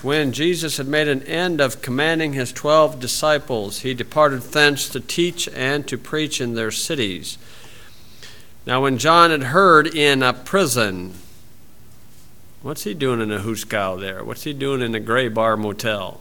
When Jesus had made an end of commanding his 12 disciples, he departed thence to teach and to preach in their cities. Now when John had heard in a prison, what's he doing in a Huskow there? What's he doing in the Gray Bar Motel?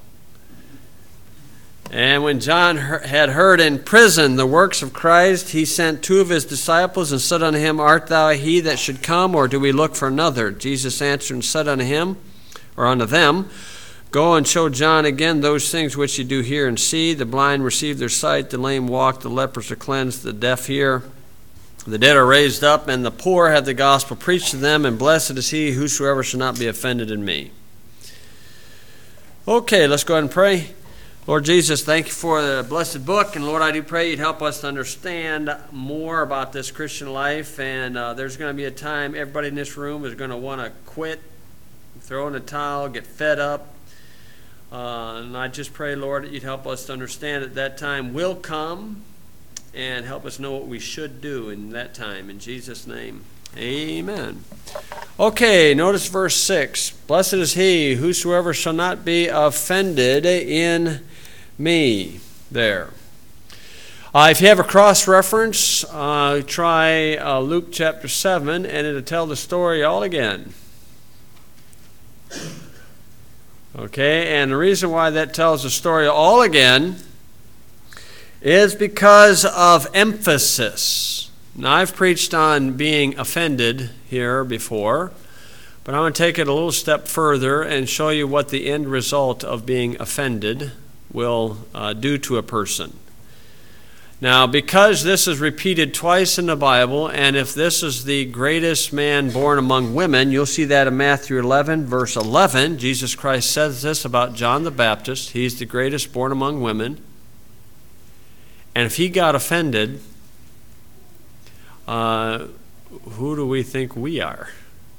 And when John had heard in prison the works of Christ, he sent 2 of his disciples and said unto him, Art thou he that should come, or do we look for another? Jesus answered and said unto him, or unto them, Go and show John again those things which ye do hear and see. The blind receive their sight, the lame walk, the lepers are cleansed, the deaf hear, the dead are raised up, and the poor have the gospel preached to them, and blessed is he whosoever shall not be offended in me. Okay, let's go ahead and pray. Lord Jesus, thank you for the blessed book, and Lord, I do pray you'd help us to understand more about this Christian life, and there's going to be a time everybody in this room is going to want to quit, throw in a towel, get fed up. And I just pray, Lord, that you'd help us to understand that that time will come and help us know what we should do in that time. In Jesus' name, amen. Okay, notice verse 6. Blessed is he whosoever shall not be offended in me. There. If you have a cross-reference, try Luke chapter 7, and it'll tell the story all again. Okay, and the reason why that tells the story all again is because of emphasis. Now, I've preached on being offended here before, but I'm going to take it a little step further and show you what the end result of being offended will do to a person. Now, because this is repeated twice in the Bible, and if this is the greatest man born among women, you'll see that in Matthew 11, verse 11. Jesus Christ says this about John the Baptist. He's the greatest born among women. And if he got offended, who do we think we are?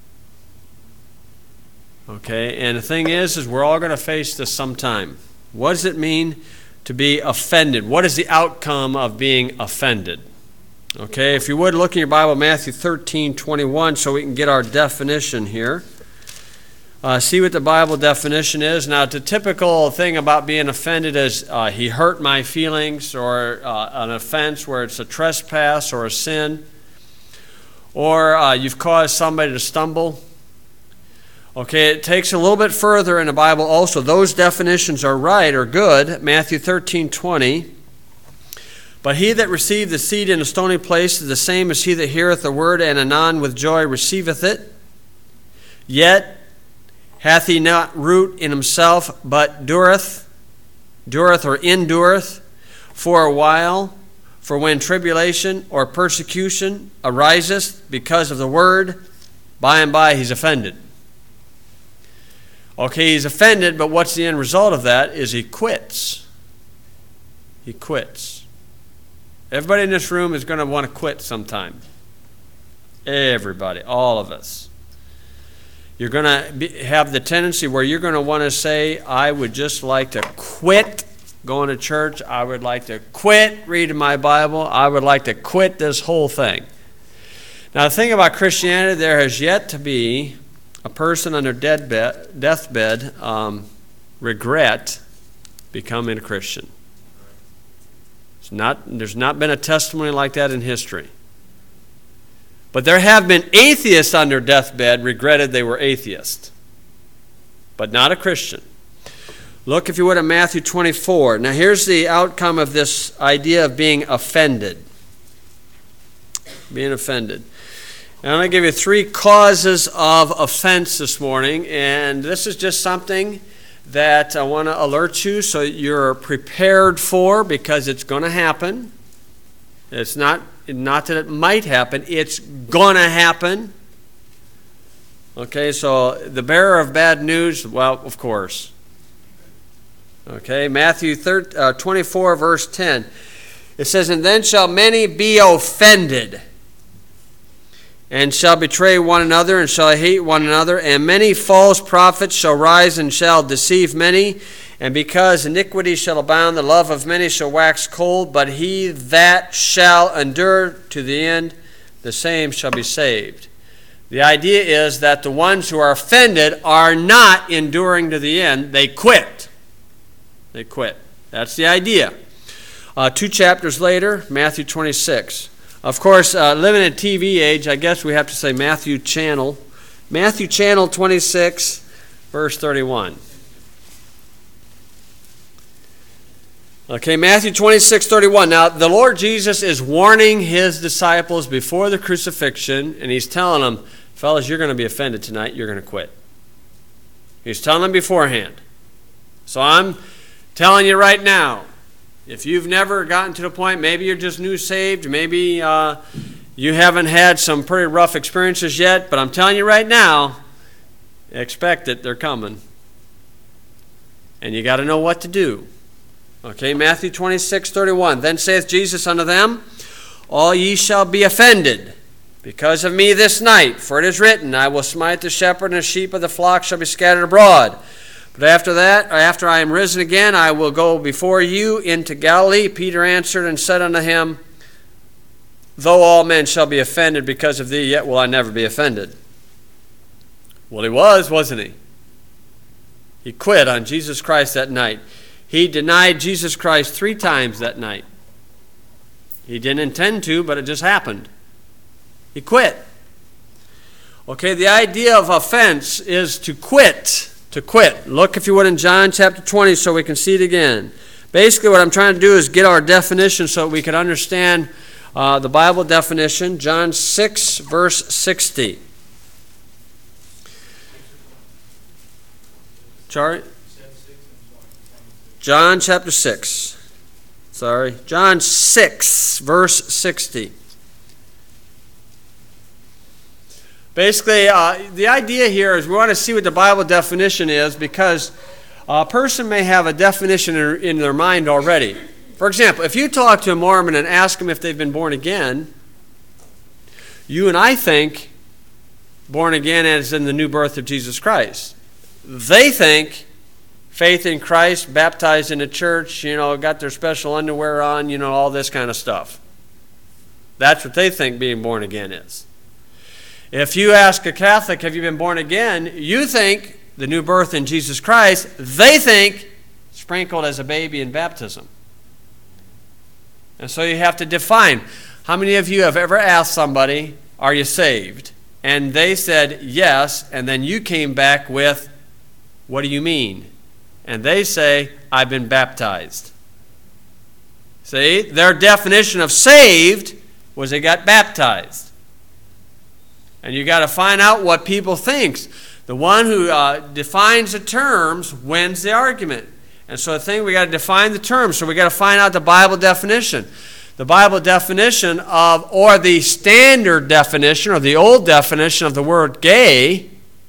Okay, and the thing is we're all going to face this sometime. What does it mean to be offended? What is the outcome of being offended? Okay, if you would look in your Bible, Matthew 13:21, so we can get our definition here. See what the Bible definition is. Now, the typical thing about being offended is he hurt my feelings, or an offense where it's a trespass or a sin, or you've caused somebody to stumble. Okay, it takes a little bit further in the Bible also. Those definitions are right or good. Matthew 13:20. But he that received the seed in a stony place is the same as he that heareth the word, and anon with joy receiveth it. Yet hath he not root in himself, but dureth or endureth for a while. For when tribulation or persecution ariseth because of the word, by and by he's offended. Okay, he's offended, but what's the end result of that is he quits. He quits. Everybody in this room is going to want to quit sometime. Everybody, all of us. You're going to have the tendency where you're going to want to say, I would just like to quit going to church. I would like to quit reading my Bible. I would like to quit this whole thing. Now, the thing about Christianity, there has yet to be a person on their deathbed regret becoming a Christian. There's not been a testimony like that in history. But there have been atheists on their deathbed regretted they were atheists, but not a Christian. Look, if you would, at Matthew 24. Now, here's the outcome of this idea of being offended. Being offended. And I'm going to give you 3 causes of offense this morning, and this is just something that I want to alert you so you're prepared for, because it's going to happen. It's not that it might happen, it's going to happen. Okay, so the bearer of bad news, well, of course. Okay, Matthew 24, verse 10. It says, And then shall many be offended, and shall betray one another, and shall hate one another, and many false prophets shall rise and shall deceive many. And because iniquity shall abound, the love of many shall wax cold, but he that shall endure to the end, the same shall be saved. The idea is that the ones who are offended are not enduring to the end. They quit. They quit. That's the idea. 2 chapters later, Matthew 26. Of course, living in a TV age, I guess we have to say Matthew channel. Matthew channel 26, verse 31. Okay, Matthew 26, 31. Now, the Lord Jesus is warning his disciples before the crucifixion, and he's telling them, fellas, you're going to be offended tonight. You're going to quit. He's telling them beforehand. So I'm telling you right now, if you've never gotten to the point, maybe you're just new saved, maybe you haven't had some pretty rough experiences yet, but I'm telling you right now, expect it, they're coming. And you got to know what to do. Okay, Matthew 26, 31. Then saith Jesus unto them, all ye shall be offended because of me this night, for it is written, I will smite the shepherd, and the sheep of the flock shall be scattered abroad. But after that, or after I am risen again, I will go before you into Galilee. Peter answered and said unto him, though all men shall be offended because of thee, yet will I never be offended. Well, he was, wasn't he? He quit on Jesus Christ that night. He denied Jesus Christ 3 times that night. He didn't intend to, but it just happened. He quit. Okay, the idea of offense is to quit. To quit. Look, if you would, in John chapter 20 so we can see it again. Basically, what I'm trying to do is get our definition so we can understand the Bible definition. John 6, verse 60. Sorry? John chapter 6. Sorry. John 6, verse 60. Basically, the idea here is we want to see what the Bible definition is, because a person may have a definition in their mind already. For example, if you talk to a Mormon and ask them if they've been born again, you and I think born again as in the new birth of Jesus Christ. They think faith in Christ, baptized in the church, got their special underwear on, all this kind of stuff. That's what they think being born again is. If you ask a Catholic, have you been born again? You think the new birth in Jesus Christ. They think sprinkled as a baby in baptism. And so you have to define. How many of you have ever asked somebody, are you saved? And they said yes, and then you came back with, what do you mean? And they say, I've been baptized. See, their definition of saved was they got baptized. And you got to find out what people think. The one who defines the terms wins the argument. And so we got to define the terms. So we got to find out the Bible definition. The Bible definition of, or the standard definition, or the old definition of the word gay,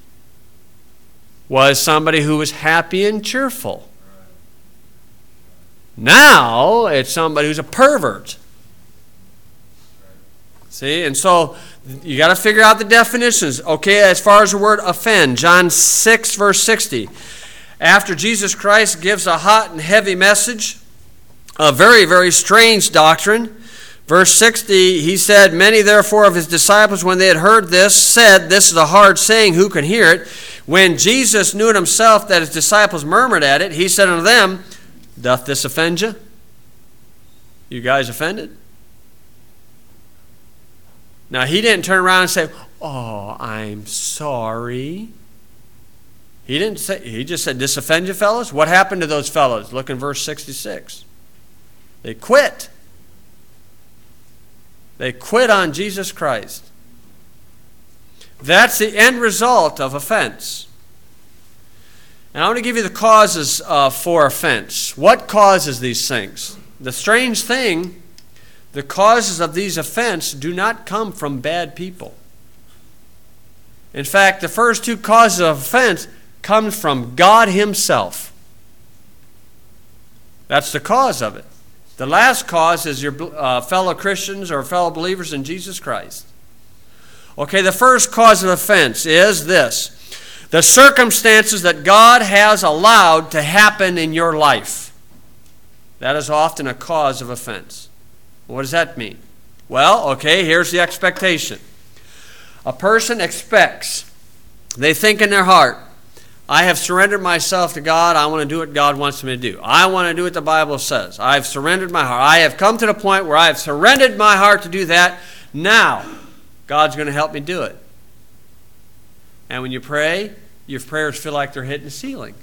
was somebody who was happy and cheerful. Now it's somebody who's a pervert. See, and so you got to figure out the definitions. Okay, as far as the word offend, John 6, verse 60. After Jesus Christ gives a hot and heavy message, a very, very strange doctrine, verse 60, he said, many therefore of his disciples, when they had heard this, said, this is a hard saying, who can hear it? When Jesus knew it himself that his disciples murmured at it, he said unto them, doth this offend you? You guys offended? Now, he didn't turn around and say, oh, I'm sorry. He didn't say, he just said, this offend you, fellas? What happened to those fellows? Look in verse 66. They quit. They quit on Jesus Christ. That's the end result of offense. And I want to give you the causes for offense. What causes these things? The strange thing, the causes of these offenses do not come from bad people. In fact, the first 2 causes of offense comes from God himself. That's the cause of it. The last cause is your fellow Christians or fellow believers in Jesus Christ. Okay, the first cause of offense is this: the circumstances that God has allowed to happen in your life. That is often a cause of offense. What does that mean? Well, okay, here's the expectation. A person expects, they think in their heart, I have surrendered myself to God. I want to do what God wants me to do. I want to do what the Bible says. I've surrendered my heart. I have come to the point where I have surrendered my heart to do that. Now, God's going to help me do it. And when you pray, your prayers feel like they're hitting the ceiling.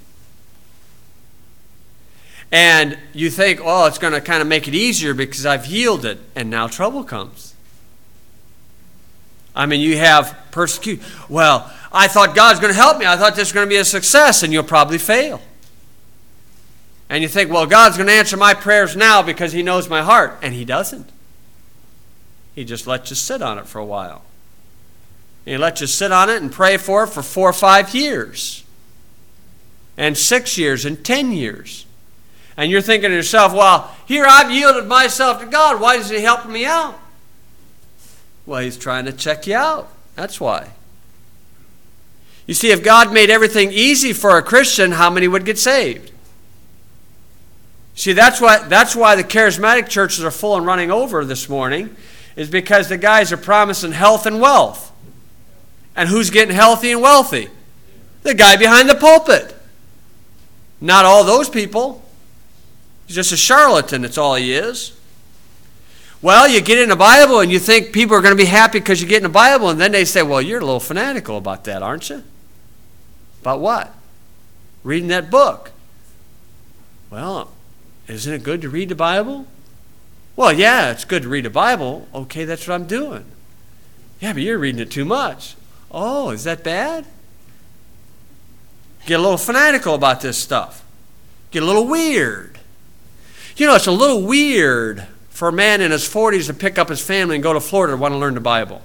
And you think, oh, it's going to kind of make it easier because I've yielded. And now trouble comes. I mean, you have persecution. Well, I thought God's going to help me. I thought this was going to be a success, and you'll probably fail. And you think, well, God's going to answer my prayers now because He knows my heart. And He doesn't. He just lets you sit on it for a while. And He lets you sit on it and pray for it for 4 or 5 years. And 6 years and 10 years. And you're thinking to yourself, well, here I've yielded myself to God. Why isn't He helping me out? Well, He's trying to check you out. That's why. You see, if God made everything easy for a Christian, how many would get saved? See, that's why the charismatic churches are full and running over this morning, is because the guys are promising health and wealth. And who's getting healthy and wealthy? The guy behind the pulpit. Not all those people. He's just a charlatan, that's all he is. Well, you get in the Bible and you think people are going to be happy because you get in the Bible, and then they say, well, you're a little fanatical about that, aren't you? About what? Reading that book. Well, isn't it good to read the Bible? Well, yeah, it's good to read the Bible. Okay, that's what I'm doing. Yeah, but you're reading it too much. Oh, is that bad? Get a little fanatical about this stuff. Get a little weird. You know, it's a little weird for a man in his 40s to pick up his family and go to Florida to want to learn the Bible.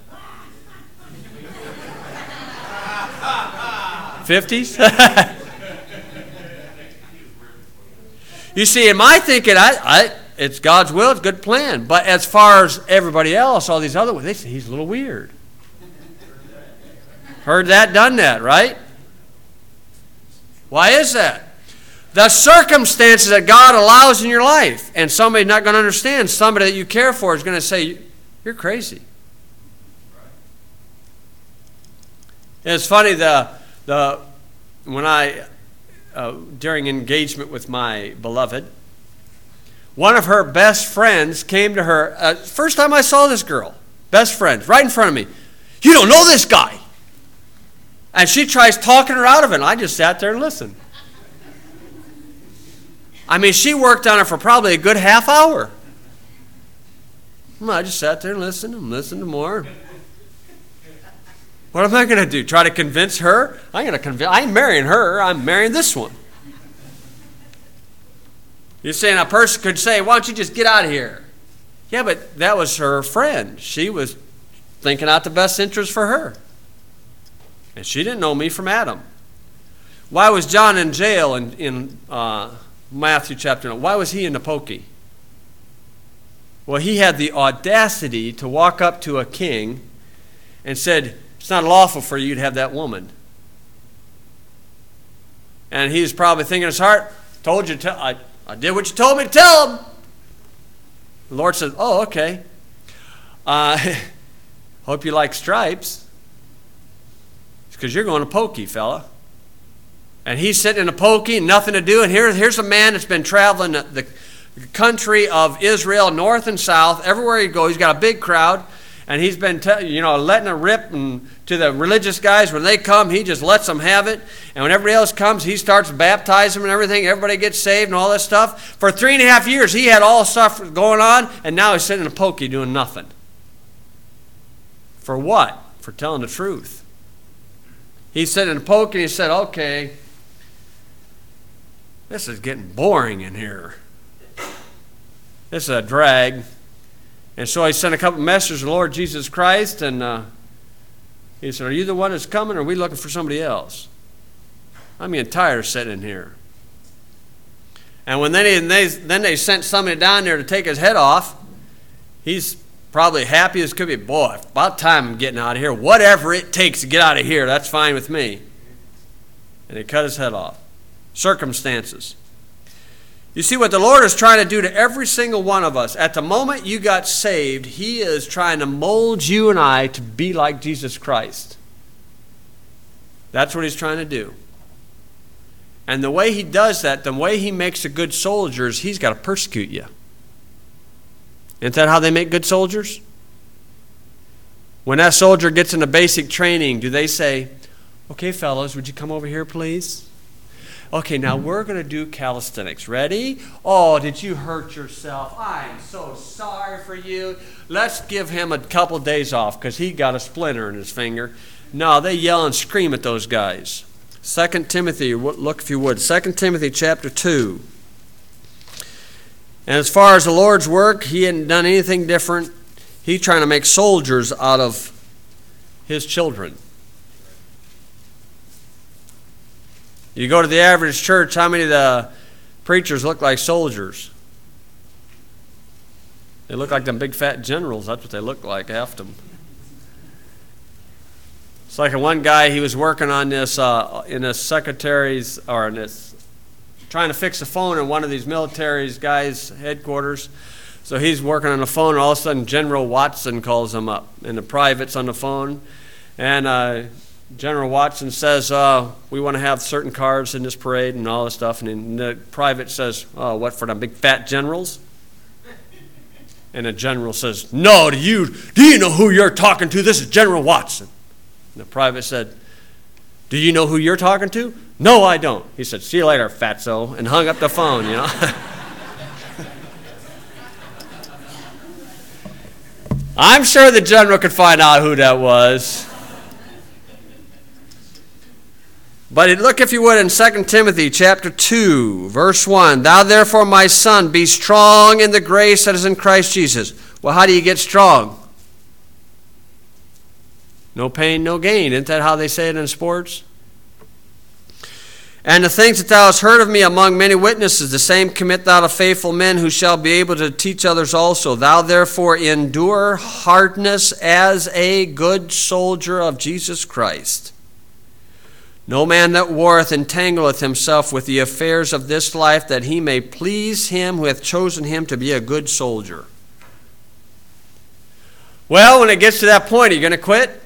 50s? You see, in my thinking, it's God's will, it's a good plan. But as far as everybody else, all these other ones, they say he's a little weird. Heard that, done that, right? Why is that? The circumstances that God allows in your life, and somebody's not going to understand, somebody that you care for is going to say, you're crazy. It's funny, when I, during engagement with my beloved, one of her best friends came to her, first time I saw this girl, best friends, right in front of me. You don't know this guy. And she tries talking her out of it, and I just sat there and listened. I mean, she worked on it for probably a good half hour. I just sat there and listened to more. What am I going to do? Try to convince her? I'm marrying her. I'm marrying this one. You're saying a person could say, why don't you just get out of here? Yeah, but that was her friend. She was thinking out the best interest for her. And she didn't know me from Adam. Why was John in jail in Matthew chapter 9? Why was he in the pokey? Well, he had the audacity to walk up to a king and said, it's not lawful for you to have that woman. And he was probably thinking in his heart, told you I did what you told me to tell him. The Lord said, oh, okay. Hope you like stripes. Because you're going to pokey, fella. And he's sitting in a pokey, nothing to do. And here's a man that's been traveling the country of Israel, north and south. Everywhere he goes, he's got a big crowd. And he's been letting it rip to the religious guys. When they come, he just lets them have it. And when everybody else comes, he starts to baptize them and everything. Everybody gets saved and all this stuff. For 3.5 years, he had all stuff going on. And now he's sitting in a pokey doing nothing. For what? For telling the truth. He's sitting in a pokey and he said, okay, this is getting boring in here. This is a drag. And so I sent a couple messages to the Lord Jesus Christ, and he said, are you the one that's coming, or are we looking for somebody else? I'm getting tired of sitting in here. And when then they sent somebody down there to take his head off, he's probably happy as could be. Boy, about time I'm getting out of here. Whatever it takes to get out of here, that's fine with me. And he cut his head off. Circumstances. You see what the Lord is trying to do to every single one of us. At the moment you got saved, He is trying to mold you and I to be like Jesus Christ. That's what He's trying to do. And the way He does that, the way He makes a good soldier is He's got to persecute you. Isn't that how they make good soldiers? When that soldier gets into basic training, do they say, okay, fellas, would you come over here, please? Okay, now we're going to do calisthenics. Ready? Oh, did you hurt yourself? I'm so sorry for you. Let's give him a couple days off because he got a splinter in his finger. No, they yell and scream at those guys. 2 Timothy, look if you would. 2 Timothy chapter 2. And as far as the Lord's work, He hadn't done anything different. He's trying to make soldiers out of His children. You go to the average church, how many of the preachers look like soldiers? They look like them big fat generals. That's what they look like, half of them. It's like one guy, he was working on this in a secretary's, or in this, trying to fix a phone in one of these military guys' headquarters. So he's working on the phone, and all of a sudden General Watson calls him up, and the private's on the phone. And General Watson says, we want to have certain cars in this parade and all this stuff. And the private says, oh, what, for them big fat generals? And the general says, no, do you know who you're talking to? This is General Watson. And the private said, do you know who you're talking to? No, I don't. He said, see you later, fatso, and hung up the phone, you know. I'm sure the general could find out who that was. But look, if you would, in 2 Timothy chapter 2, verse 1. Thou therefore, my son, be strong in the grace that is in Christ Jesus. Well, how do you get strong? No pain, no gain. Isn't that how they say it in sports? And the things that thou hast heard of me among many witnesses, the same commit thou to faithful men who shall be able to teach others also. Thou therefore endure hardness as a good soldier of Jesus Christ. No man that warreth entangleth himself with the affairs of this life, that he may please him who hath chosen him to be a good soldier. Well, when it gets to that point, are you going to quit?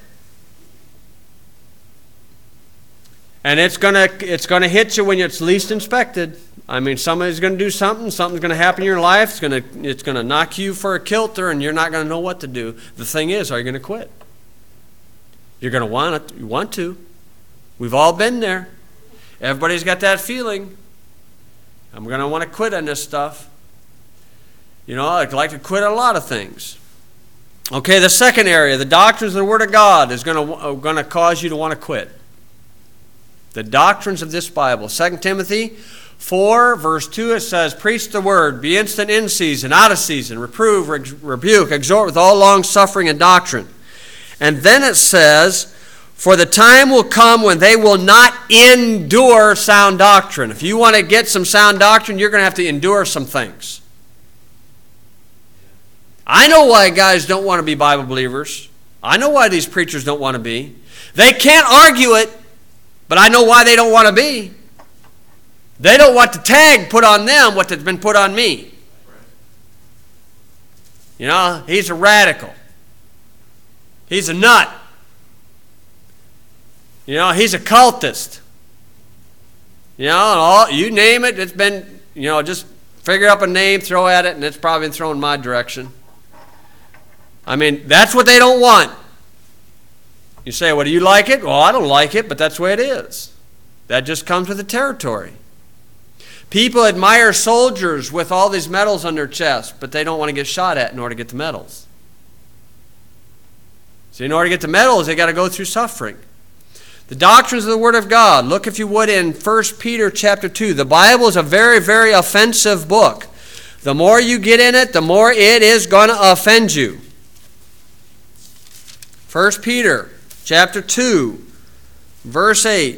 And it's going to hit you when it's least expected. I mean, somebody's going to do something. Something's going to happen in your life. It's going to knock you for a kilter, and you're not going to know what to do. The thing is, are you going to quit? You're going to want it. You want to. We've all been there. Everybody's got that feeling. I'm going to want to quit on this stuff. You know, I'd like to quit a lot of things. Okay, the second area, the doctrines of the Word of God is going to cause you to want to quit. The doctrines of this Bible. 2 Timothy 4, verse 2, it says, preach the word, be instant in season, out of season, reprove, rebuke, exhort with all long suffering and doctrine. And then it says, for the time will come when they will not endure sound doctrine. If you want to get some sound doctrine, you're going to have to endure some things. I know why guys don't want to be Bible believers. I know why these preachers don't want to be. They can't argue it, but I know why they don't want to be. They don't want the tag put on them what has been put on me. You know, he's a radical. He's a nut. You know, he's a cultist. You know, you name it, it's been, you know, just figure up a name, throw at it, and it's probably been thrown in my direction. I mean, that's what they don't want. You say, well, do you like it? Well, I don't like it, but that's the way it is. That just comes with the territory. People admire soldiers with all these medals on their chest, but they don't want to get shot at in order to get the medals. So in order to get the medals, they got to go through suffering. The doctrines of the Word of God. Look, if you would, in 1 Peter chapter 2. The Bible is a very, very offensive book. The more you get in it, the more it is going to offend you. 1 Peter chapter 2, verse 8.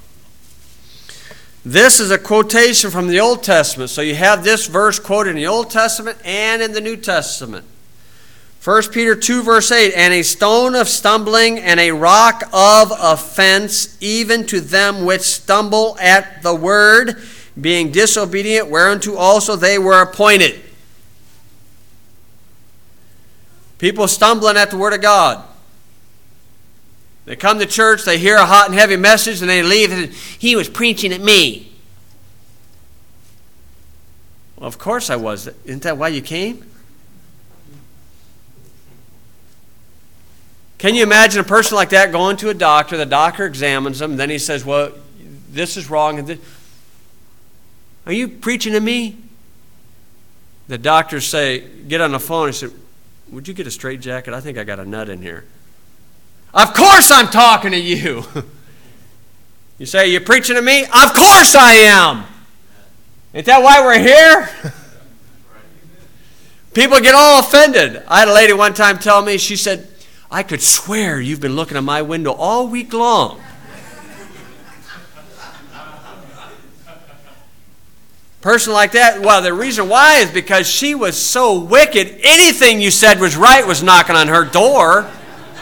This is a quotation from the Old Testament. So you have this verse quoted in the Old Testament and in the New Testament. 1 Peter 2, verse 8. And a stone of stumbling and a rock of offense, even to them which stumble at the word, being disobedient, whereunto also they were appointed. People stumbling at the Word of God. They come to church, they hear a hot and heavy message, and they leave, and he was preaching at me. Well, of course I was. Isn't that why you came? Can you imagine a person like that going to a doctor? The doctor examines them, and then he says, well, this is wrong. And are you preaching to me? The doctors say, get on the phone and say, would you get a straitjacket? I think I got a nut in here. Of course I'm talking to you. You say, you're preaching to me? Of course I am. Isn't that why we're here? People get all offended. I had a lady one time tell me, she said, I could swear you've been looking at my window all week long. Person like that, well, the reason why is because she was so wicked, anything you said was right was knocking on her door.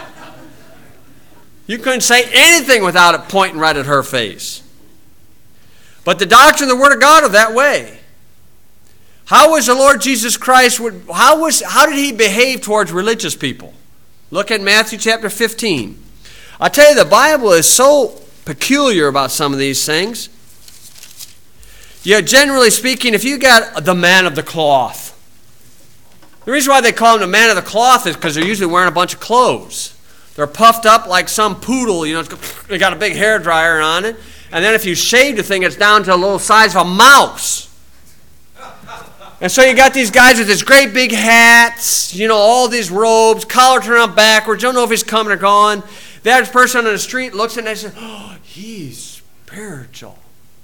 You couldn't say anything without it pointing right at her face. But the doctrine of the Word of God are that way. How was the Lord Jesus Christ, how did he behave towards religious people? Look at Matthew chapter 15. I tell you, the Bible is so peculiar about some of these things. Yeah, generally speaking, if you got the man of the cloth, the reason why they call him the man of the cloth is because they're usually wearing a bunch of clothes. They're puffed up like some poodle, they got a big hair dryer on it. And then if you shave the thing, it's down to a little size of a mouse. And so you got these guys with these great big hats, all these robes, collar turned around backwards. You don't know if he's coming or gone. The average person on the street looks at him and says, oh, he's spiritual.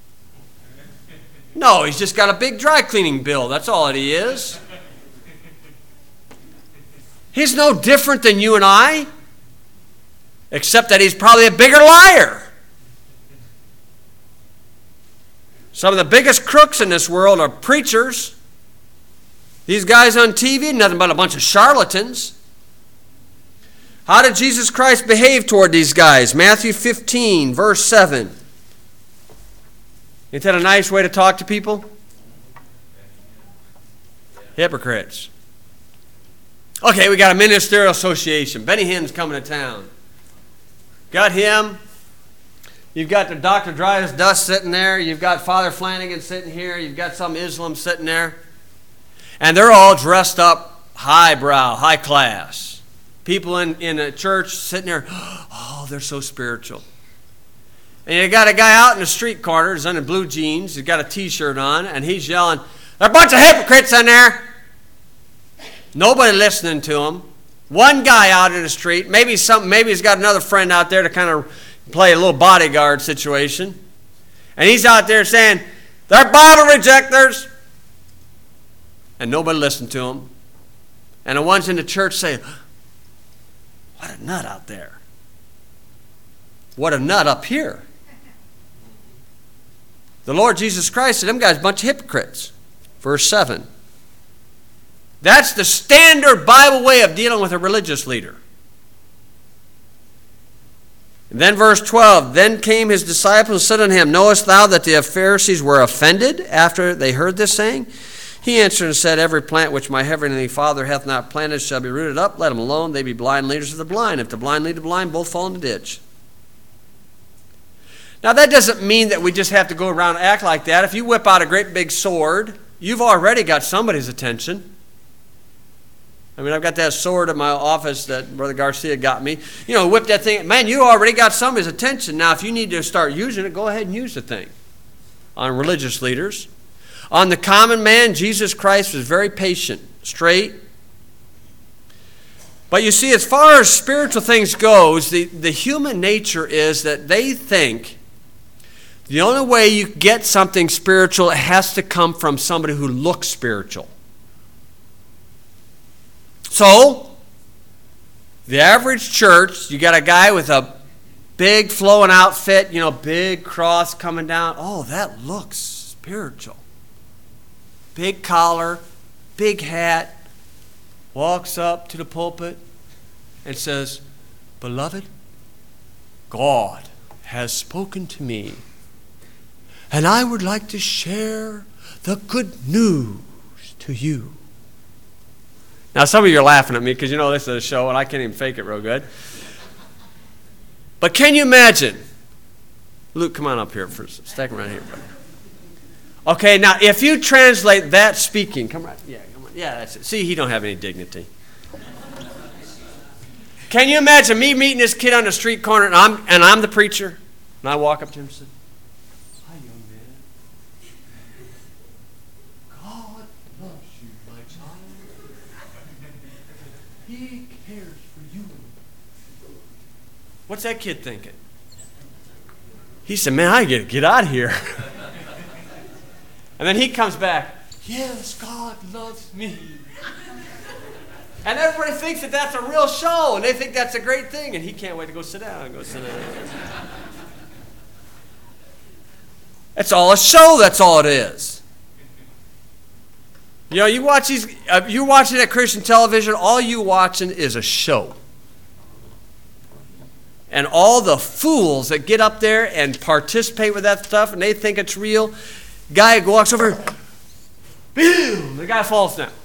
No, he's just got a big dry cleaning bill. That's all that he is. He's no different than you and I, except that he's probably a bigger liar. Some of the biggest crooks in this world are preachers. These guys on TV, nothing but a bunch of charlatans. How did Jesus Christ behave toward these guys? Matthew 15, verse 7. Isn't that a nice way to talk to people? Hypocrites. Okay, we got a ministerial association. Benny Hinn's coming to town. Got him. You've got the Dr. Dryas Dust sitting there. You've got Father Flanagan sitting here. You've got some Islam sitting there. And they're all dressed up highbrow, high class. People in a church sitting there, oh, they're so spiritual. And you got a guy out in the street corner, he's in blue jeans, he's got a t-shirt on, and he's yelling, there are a bunch of hypocrites in there. Nobody listening to him. One guy out in the street, maybe he's got another friend out there to kind of play a little bodyguard situation. And he's out there saying, they're Bible rejectors. And nobody listened to him. And the ones in the church say, what a nut out there. What a nut up here. The Lord Jesus Christ said, them guys are a bunch of hypocrites. Verse 7. That's the standard Bible way of dealing with a religious leader. And then verse 12, then came his disciples and said unto him, knowest thou that the Pharisees were offended after they heard this saying? He answered and said, every plant which my heavenly Father hath not planted shall be rooted up. Let them alone. They be blind leaders of the blind. If the blind lead the blind, both fall in the ditch. Now that doesn't mean that we just have to go around and act like that. If you whip out a great big sword, you've already got somebody's attention. I mean, I've got that sword in my office that Brother Garcia got me. Whip that thing. Man, you already got somebody's attention. Now, if you need to start using it, go ahead and use the thing. On religious leaders. On the common man, Jesus Christ was very patient, straight. But you see, as far as spiritual things goes, the human nature is that they think the only way you get something spiritual, it has to come from somebody who looks spiritual. So, the average church, you got a guy with a big flowing outfit, big cross coming down. Oh, that looks spiritual. Big collar, big hat, walks up to the pulpit and says, beloved, God has spoken to me. and I would like to share the good news to you. Now, some of you are laughing at me because you know this is a show and I can't even fake it real good. But can you imagine? Luke, come on up here first. Stack around here, buddy. Okay, now if you translate that speaking, come on. Yeah, that's it. See, he don't have any dignity. Can you imagine me meeting this kid on the street corner and I'm the preacher, and I walk up to him and say, "Hi, young man. God loves you, my child. He cares for you." What's that kid thinking? He said, "Man, I gotta get out of here." And then he comes back, "Yes, God loves me." And everybody thinks that that's a real show, and they think that's a great thing, and he can't wait to go sit down. It's all a show, that's all it is. You know, you watch these, you're watching that Christian television, all you watching is a show. And all the fools that get up there and participate with that stuff, and they think it's real, guy walks over, boom, the guy falls down.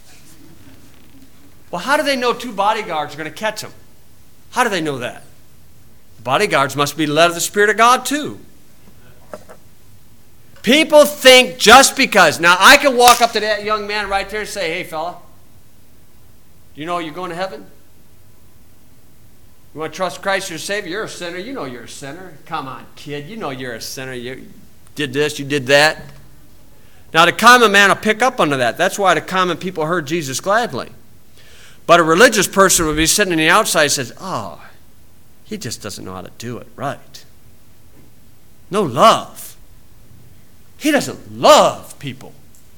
Well, how do they know two bodyguards are going to catch him? How do they know that? The bodyguards must be led of the Spirit of God too. People think just because. Now, I can walk up to that young man right there and say, "Hey, fella, do you know you're going to heaven? You want to trust Christ your Savior? You're a sinner. You know you're a sinner. Come on, kid. You know you're a sinner. You did this, you did that." Now, the common man will pick up under that. That's why the common people heard Jesus gladly. But a religious person would be sitting on the outside and says, "Oh, he just doesn't know how to do it right. No love. He doesn't love people."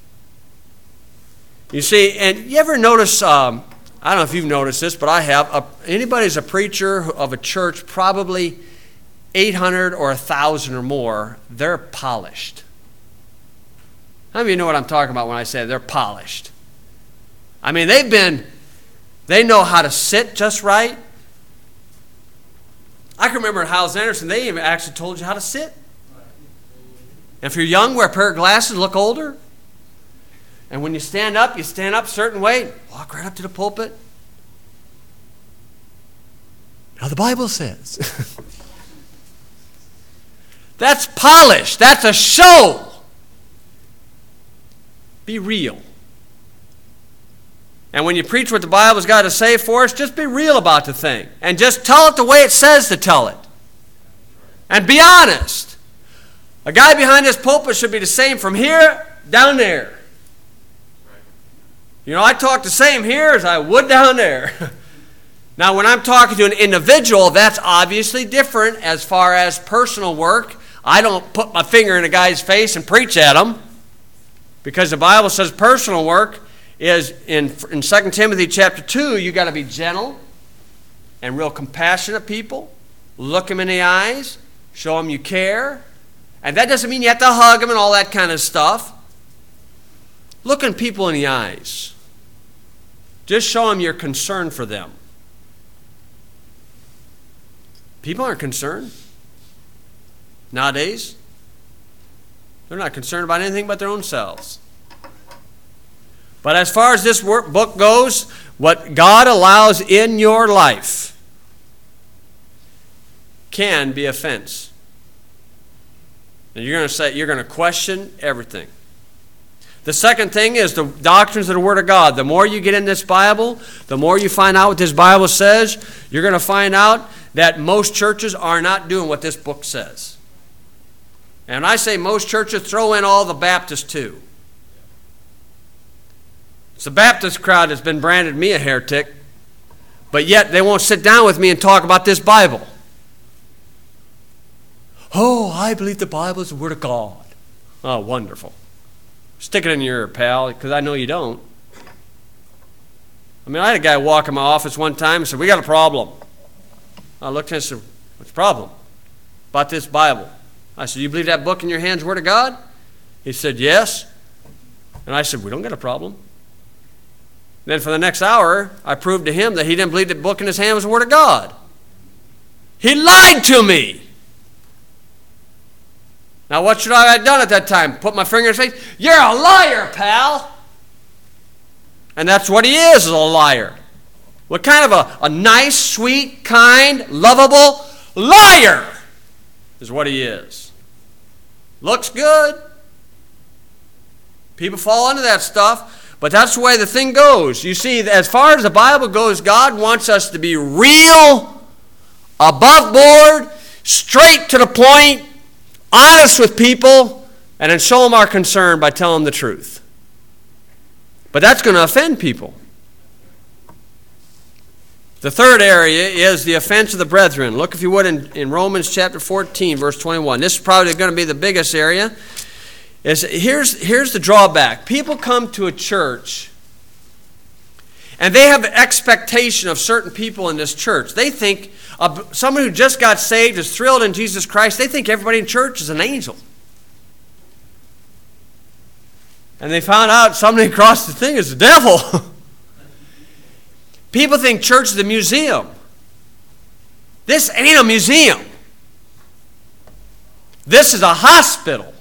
You see, and you ever notice, I don't know if you've noticed this, but I have, anybody's a preacher of a church, probably 800 or 1,000 or more, they're polished. How many of you know what I'm talking about when I say they're polished? I mean, they know how to sit just right. I can remember at Howes Anderson, they even actually told you how to sit. And if you're young, wear a pair of glasses, look older. And when you stand up a certain way, walk right up to the pulpit. Now the Bible says. That's polished. That's a show. Be real. And when you preach what the Bible's got to say for us, just be real about the thing. And just tell it the way it says to tell it. And be honest. A guy behind this pulpit should be the same from here down there. You know, I talk the same here as I would down there. Now, when I'm talking to an individual, that's obviously different as far as personal work. I don't put my finger in a guy's face and preach at him, because the Bible says personal work is in 2 Timothy chapter 2, you got to be gentle and real compassionate people. Look them in the eyes. Show them you care. And that doesn't mean you have to hug them and all that kind of stuff. Looking people in the eyes. Just show them you're concerned for them. People aren't concerned nowadays. They're not concerned about anything but their own selves. But as far as this book goes, what God allows in your life can be offense. And you're going to question everything. The second thing is the doctrines of the Word of God. The more you get in this Bible, the more you find out what this Bible says, you're going to find out that most churches are not doing what this book says. And when I say most churches, throw in all the Baptists too. It's the Baptist crowd that's been branded me a heretic, but yet they won't sit down with me and talk about this Bible. Oh, I believe the Bible is the Word of God. Oh, wonderful. Stick it in your ear, pal, because I know you don't. I mean, I had a guy walk in my office one time and said, "We got a problem." I looked at him and said, "What's the problem?" "About this Bible." I said, "You believe that book in your hand's the Word of God?" He said, "Yes." And I said, "We don't got a problem." Then for the next hour, I proved to him that he didn't believe the book in his hand was the Word of God. He lied to me. Now, what should I have done at that time? Put my finger in his face? You're a liar, pal. And that's what he is a liar. What kind of a nice, sweet, kind, lovable liar is what he is. Looks good. People fall into that stuff, but that's the way the thing goes. You see, as far as the Bible goes, God wants us to be real, above board, straight to the point, honest with people, and then show them our concern by telling them the truth. But that's going to offend people. The third area is the offense of the brethren. Look, if you would, in Romans chapter 14, verse 21. This is probably going to be the biggest area. Here's the drawback. People come to a church, and they have an expectation of certain people in this church. They think someone who just got saved is thrilled in Jesus Christ. They think everybody in church is an angel. And they found out somebody across the thing is the devil. People think church is a museum. This ain't a museum. This is a hospital.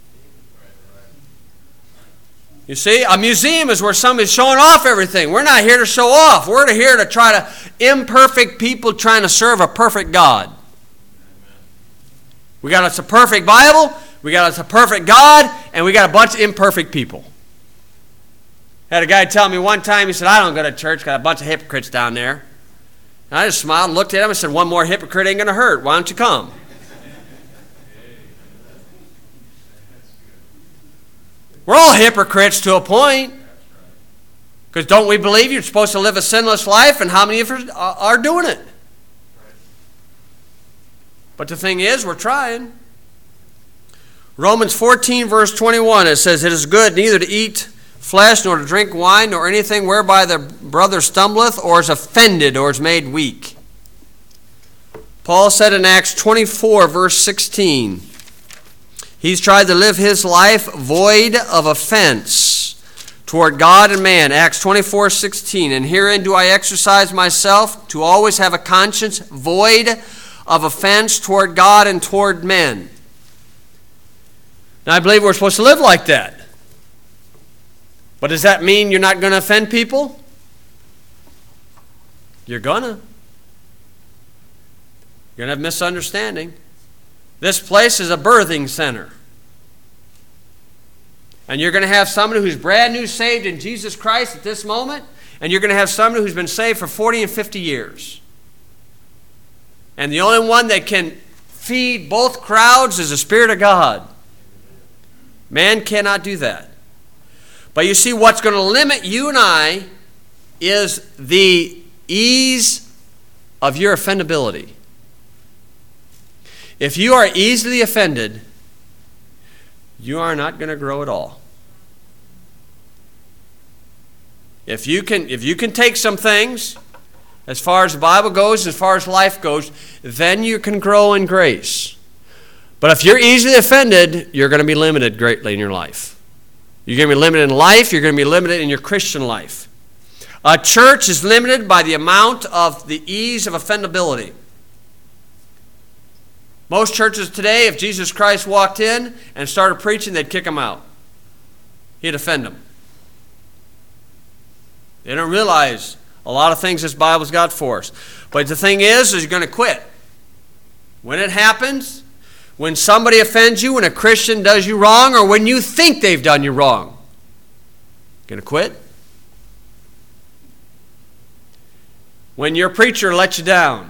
You see, a museum is where somebody's showing off everything. We're not here to show off. We're here to try to imperfect people trying to serve a perfect God. We got us a perfect Bible, we got us a perfect God, and we got a bunch of imperfect people. Had a guy tell me one time, he said, I don't go to church, got a bunch of hypocrites down there. And I just smiled and looked at him and said, one more hypocrite ain't going to hurt. Why don't you come? We're all hypocrites to a point. Because don't we believe you're supposed to live a sinless life, and how many of us are doing it? But the thing is, we're trying. Romans 14, verse 21, it says, it is good neither to eat flesh, nor to drink wine, nor anything whereby the brother stumbleth, or is offended, or is made weak. Paul said in Acts 24, verse 16, he's tried to live his life void of offense toward God and man. Acts 24, 16, and herein do I exercise myself to always have a conscience void of offense toward God and toward men. Now, I believe we're supposed to live like that. But does that mean you're not going to offend people? You're going to. You're going to have misunderstanding. This place is a birthing center. And you're going to have somebody who's brand new saved in Jesus Christ at this moment, and you're going to have somebody who's been saved for 40 and 50 years. And the only one that can feed both crowds is the Spirit of God. Man cannot do that. But you see, what's going to limit you and I is the ease of your offendability. If you are easily offended, you are not going to grow at all. If you can take some things, as far as the Bible goes, as far as life goes, then you can grow in grace. But if you're easily offended, you're going to be limited greatly in your life. You're going to be limited in life. You're going to be limited in your Christian life. A church is limited by the amount of the ease of offendability. Most churches today, if Jesus Christ walked in and started preaching, they'd kick him out. He'd offend them. They don't realize a lot of things this Bible's got for us. But the thing is you're going to quit. When it happens, when somebody offends you, when a Christian does you wrong, or when you think they've done you wrong, going to quit? When your preacher lets you down,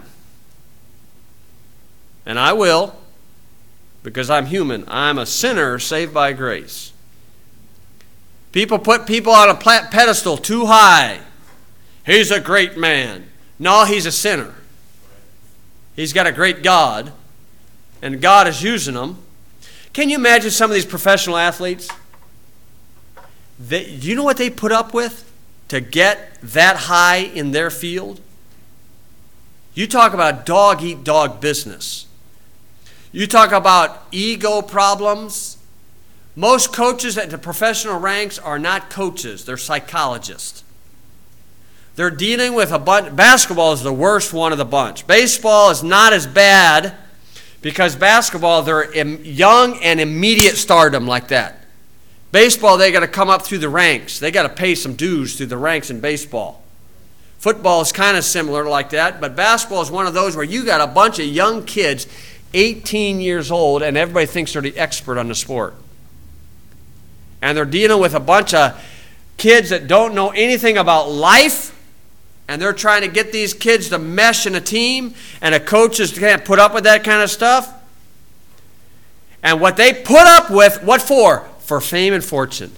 and I will, because I'm human. I'm a sinner saved by grace. People put people on a pedestal too high. He's a great man. No, he's a sinner. He's got a great God, and God is using them. Can you imagine some of these professional athletes? Do you know what they put up with to get that high in their field? You talk about dog-eat-dog business. You talk about ego problems. Most coaches at the professional ranks are not coaches. They're psychologists. They're dealing with a bunch. Basketball is the worst one of the bunch. Baseball is not as bad Because basketball, they're young and immediate stardom like that. Baseball, they got to come up through the ranks. They got to pay some dues through the ranks in baseball. Football is kind of similar like that, but basketball is one of those where you got a bunch of young kids, 18 years old, and everybody thinks they're the expert on the sport. And they're dealing with a bunch of kids that don't know anything about life, and they're trying to get these kids to mesh in a team, and the coaches can't put up with that kind of stuff. And what they put up with, what for? For fame and fortune.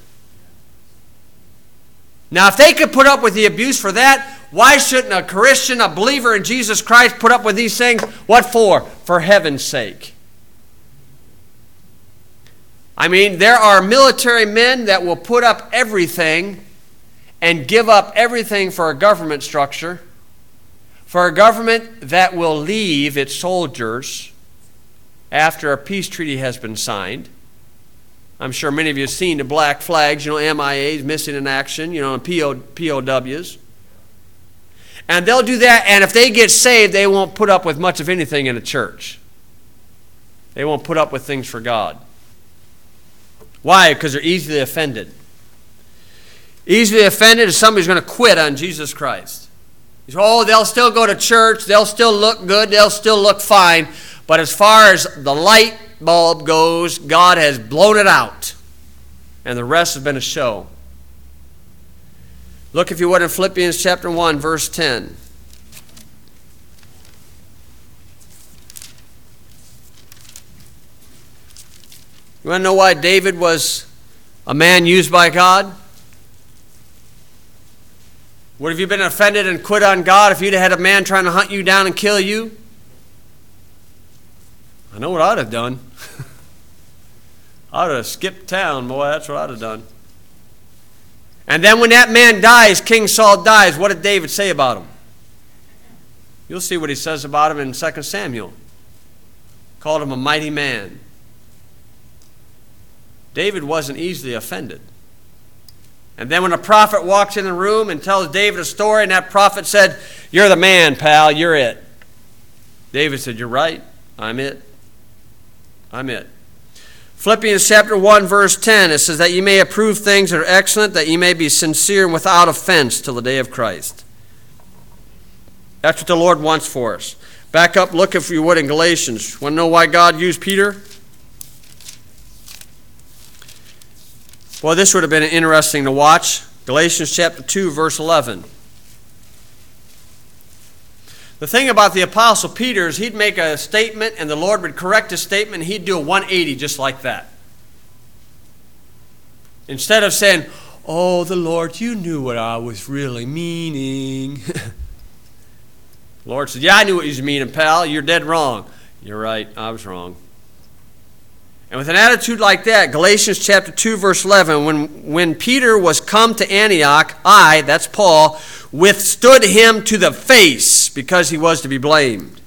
Now, if they could put up with the abuse for that, why shouldn't a Christian, a believer in Jesus Christ, put up with these things? What for? For heaven's sake. I mean, there are military men that will put up everything and give up everything for a government structure, for a government that will leave its soldiers after a peace treaty has been signed. I'm sure many of you have seen the black flags, MIAs, missing in action, and POWs. And they'll do that, and if they get saved, they won't put up with much of anything in a church. They won't put up with things for God. Why? Because they're easily offended. Easily offended is somebody who's going to quit on Jesus Christ. They'll still go to church, they'll still look good, they'll still look fine, but as far as the light bulb goes, God has blown it out, and the rest has been a show. Look, if you would, in Philippians chapter 1, verse 10. You want to know why David was a man used by God? Would have you been offended and quit on God if you'd have had a man trying to hunt you down and kill you? I know what I'd have done. I'd have skipped town, boy, that's what I'd have done. And then when that man dies, King Saul dies, what did David say about him? You'll see what he says about him in 2 Samuel. Called him a mighty man. David wasn't easily offended. And then when a prophet walks in the room and tells David a story, and that prophet said, "You're the man, pal, you're it." David said, "You're right, I'm it. I'm it." Philippians chapter 1, verse 10, it says that you may approve things that are excellent, that you may be sincere and without offense till the day of Christ. That's what the Lord wants for us. Back up, look if you would in Galatians. Want to know why God used Peter? Well, this would have been interesting to watch. Galatians chapter 2, verse 11. The thing about the Apostle Peter is he'd make a statement and the Lord would correct his statement and he'd do a 180 just like that. Instead of saying, "Oh, the Lord, you knew what I was really meaning." The Lord said, "Yeah, I knew what you was meaning, pal. You're dead wrong." "You're right, I was wrong." And with an attitude like that, Galatians chapter 2, verse 11, when Peter was come to Antioch, I, that's Paul, withstood him to the face because he was to be blamed.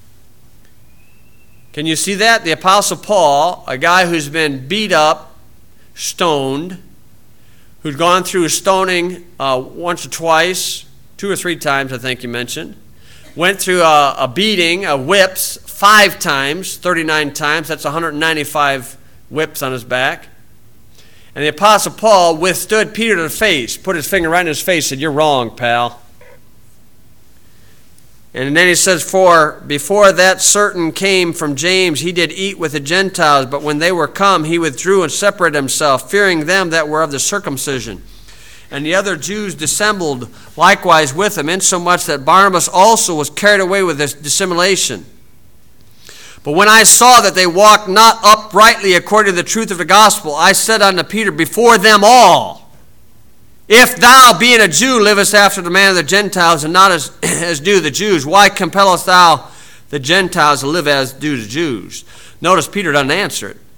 Can you see that? The Apostle Paul, a guy who's been beat up, stoned, who'd gone through stoning once or twice, 2 or 3 times I think you mentioned, went through a beating, whips, 5 times, 39 times. That's 195 whips on his back. And the Apostle Paul withstood Peter to the face, put his finger right in his face, said, "You're wrong, pal." And then he says, "For before that certain came from James, he did eat with the Gentiles, but when they were come, he withdrew and separated himself, fearing them that were of the circumcision. And the other Jews dissembled likewise with him, insomuch that Barnabas also was carried away with this dissimulation. But when I saw that they walked not uprightly according to the truth of the gospel, I said unto Peter before them all, If thou, being a Jew, livest after the manner of the Gentiles, and not as do the Jews, why compellest thou the Gentiles to live as do the Jews?" Notice Peter doesn't answer it.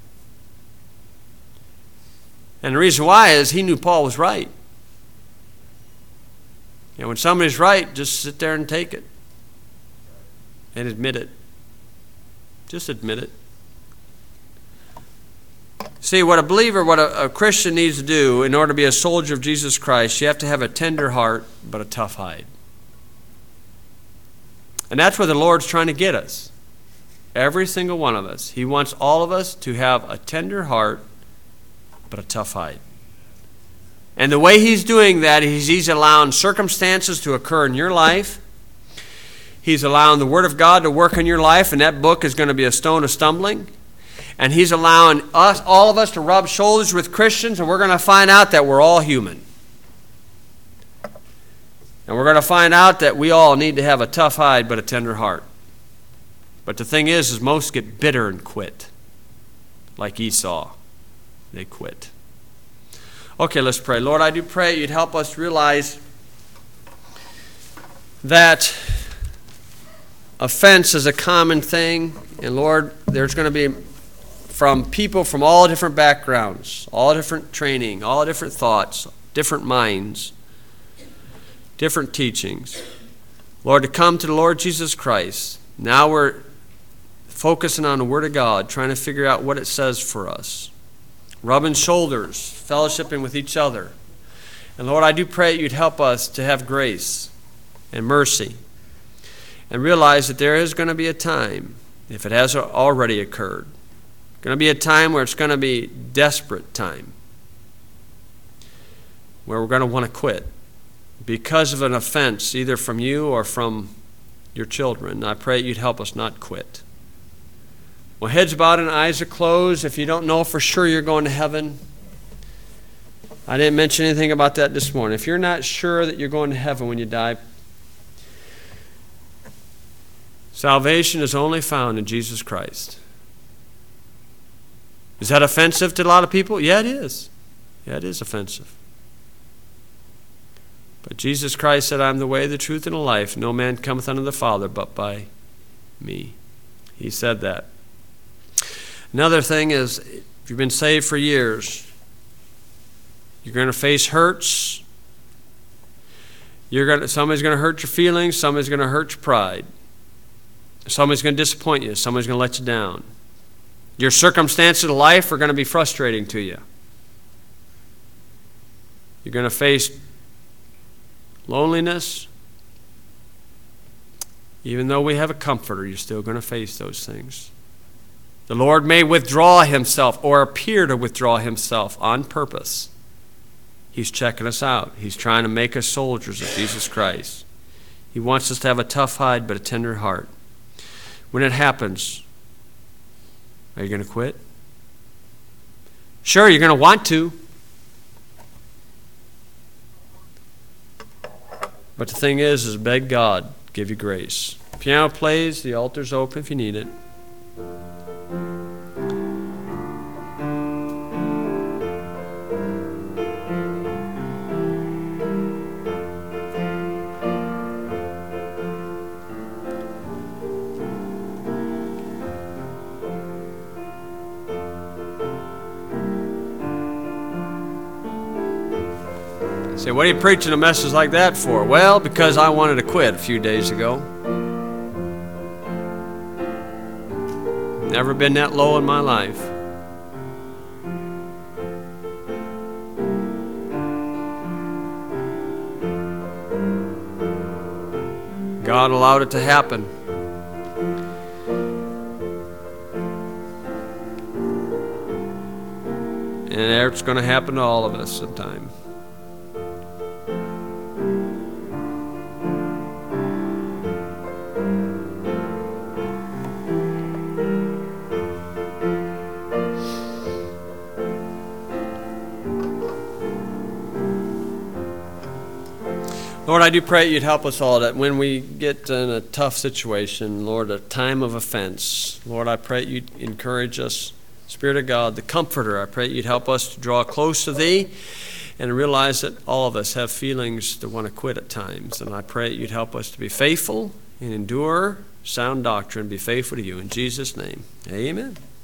And the reason why is he knew Paul was right. And when somebody's right, just sit there and take it. And admit it. Just admit it. See, what a believer, what a Christian needs to do in order to be a soldier of Jesus Christ, you have to have a tender heart, but a tough hide. And that's where the Lord's trying to get us. Every single one of us. He wants all of us to have a tender heart, but a tough hide. And the way he's doing that is he's allowing circumstances to occur in your life. He's allowing the Word of God to work in your life, and that book is going to be a stone of stumbling. And he's allowing us, all of us, to rub shoulders with Christians, and we're going to find out that we're all human. And we're going to find out that we all need to have a tough hide but a tender heart. But the thing is most get bitter and quit. Like Esau. They quit. Okay, let's pray. Lord, I do pray you'd help us realize that offense is a common thing. And Lord, there's going to be from people from all different backgrounds, all different training, all different thoughts, different minds, different teachings. Lord, to come to the Lord Jesus Christ. Now we're focusing on the Word of God, trying to figure out what it says for us. Rubbing shoulders, fellowshipping with each other. And Lord, I do pray you'd help us to have grace and mercy and realize that there is going to be a time, if it has already occurred, going to be a time where it's going to be desperate time, where we're going to want to quit because of an offense, either from you or from your children. I pray you'd help us not quit. Well, heads bowed and eyes are closed. If you don't know for sure you're going to heaven, I didn't mention anything about that this morning. If you're not sure that you're going to heaven when you die, salvation is only found in Jesus Christ. Is that offensive to a lot of people? Yeah, it is. Yeah, it is offensive. But Jesus Christ said, I am the way, the truth, and the life. No man cometh unto the Father but by me. He said that. Another thing is, if you've been saved for years, you're going to face hurts. Somebody's going to hurt your feelings. Somebody's going to hurt your pride. Somebody's going to disappoint you. Somebody's going to let you down. Your circumstances of life are going to be frustrating to you. You're going to face loneliness. Even though we have a comforter, you're still going to face those things. The Lord may withdraw himself or appear to withdraw himself on purpose. He's checking us out. He's trying to make us soldiers of Jesus Christ. He wants us to have a tough hide but a tender heart. When it happens, are you going to quit? Sure, you're going to want to. But the thing is beg God, give you grace. Piano plays, the altar's open if you need it. Say, what are you preaching a message like that for? Well, because I wanted to quit a few days ago. Never been that low in my life. God allowed it to happen. And it's going to happen to all of us sometime. Lord, I do pray you'd help us all that when we get in a tough situation, Lord, a time of offense, Lord, I pray you'd encourage us. Spirit of God, the Comforter, I pray you'd help us to draw close to Thee and realize that all of us have feelings to want to quit at times. And I pray you'd help us to be faithful and endure sound doctrine, be faithful to You. In Jesus' name, amen.